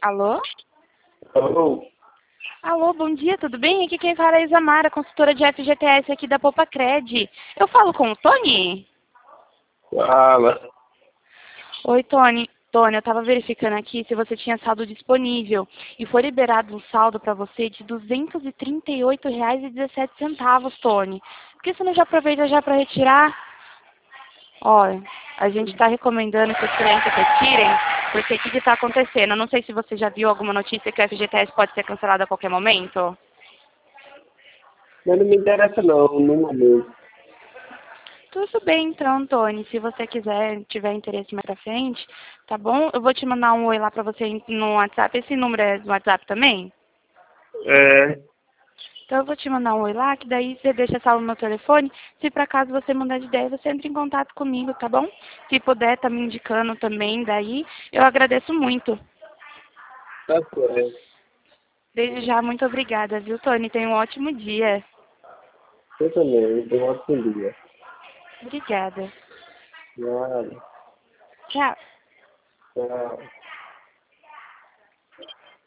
Alô? Alô? Alô, bom dia, tudo bem? Aqui quem fala é a Isamara, consultora de FGTS aqui da Popacred. Eu falo com o Tony? Fala. Oi, Tony. Tony, eu estava verificando aqui se você tinha saldo disponível e foi liberado um saldo para você de R$ 238,17, Tony. Por que você não já aproveita já para retirar? Olha, a gente está recomendando que os clientes retirem, porque o que está acontecendo? Eu não sei se você já viu alguma notícia que o FGTS pode ser cancelado a qualquer momento. Mas não me interessa não, no momento. Tudo bem, então, Tony. Se você quiser, tiver interesse mais pra frente, tá bom? Eu vou te mandar um oi lá pra você no WhatsApp. Esse número é do WhatsApp também? É, Então eu vou te mandar um oi lá, que daí você deixa salvo no meu telefone. Se por acaso você mudar de ideia, você entra em contato comigo, tá bom? Se puder, tá me indicando também daí, eu agradeço muito. tá certo. Desde já, muito obrigada, viu, Tony? Tenha um ótimo dia. Eu também, tenho um ótimo dia. Obrigada. Nada. Tchau. Tchau.